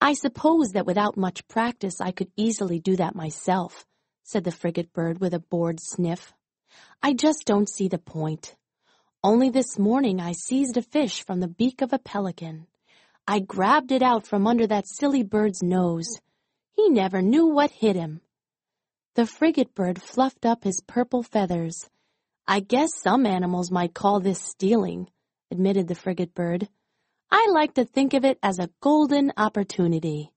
"I suppose that without much practice I could easily do that myself," said the frigate bird with a bored sniff. "I just don't see the point. Only this morning I seized a fish from the beak of a pelican. I grabbed it out from under that silly bird's nose. He never knew what hit him." The frigate bird fluffed up his purple feathers. "I guess some animals might call this stealing," admitted the frigate bird. "I like to think of it as a golden opportunity."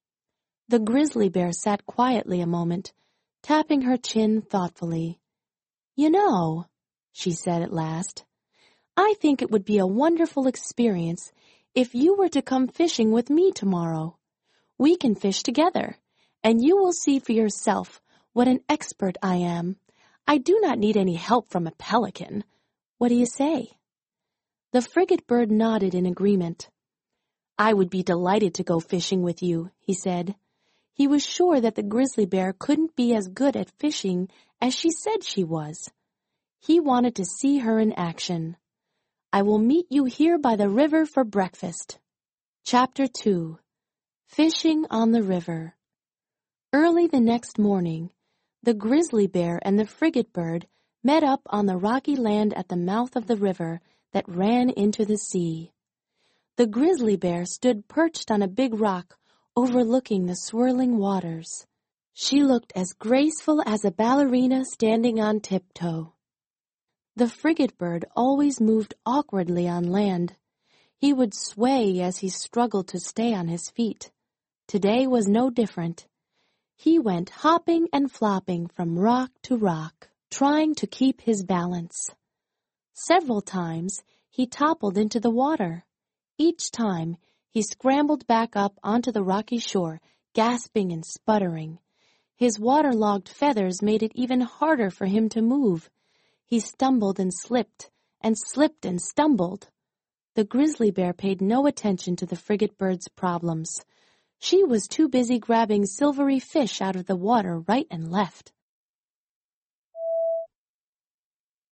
The grizzly bear sat quietly a moment, tapping her chin thoughtfully. "You know," she said at last, "I think it would be a wonderful experience if you were to come fishing with me tomorrow. We can fish together, and you will see for yourself what an expert I am. I do not need any help from a pelican. What do you say?" The frigate bird nodded in agreement. "I would be delighted to go fishing with you," he said. He was sure that the grizzly bear couldn't be as good at fishing as she said she was. He wanted to see her in action. "I will meet you here by the river for breakfast." Chapter 2. Fishing on the River. Early the next morning, the grizzly bear and the frigate bird met up on the rocky land at the mouth of the river that ran into the sea. The grizzly bear stood perched on a big rock overlooking the swirling waters. She looked as graceful as a ballerina standing on tiptoe. The frigate bird always moved awkwardly on land. He would sway as he struggled to stay on his feet. Today was no different. He went hopping and flopping from rock to rock, trying to keep his balance. Several times he toppled into the water. Each time he scrambled back up onto the rocky shore, gasping and sputtering. His waterlogged feathers made it even harder for him to move. He stumbled and slipped and stumbled. The grizzly bear paid no attention to the frigate bird's problems. She was too busy grabbing silvery fish out of the water right and left.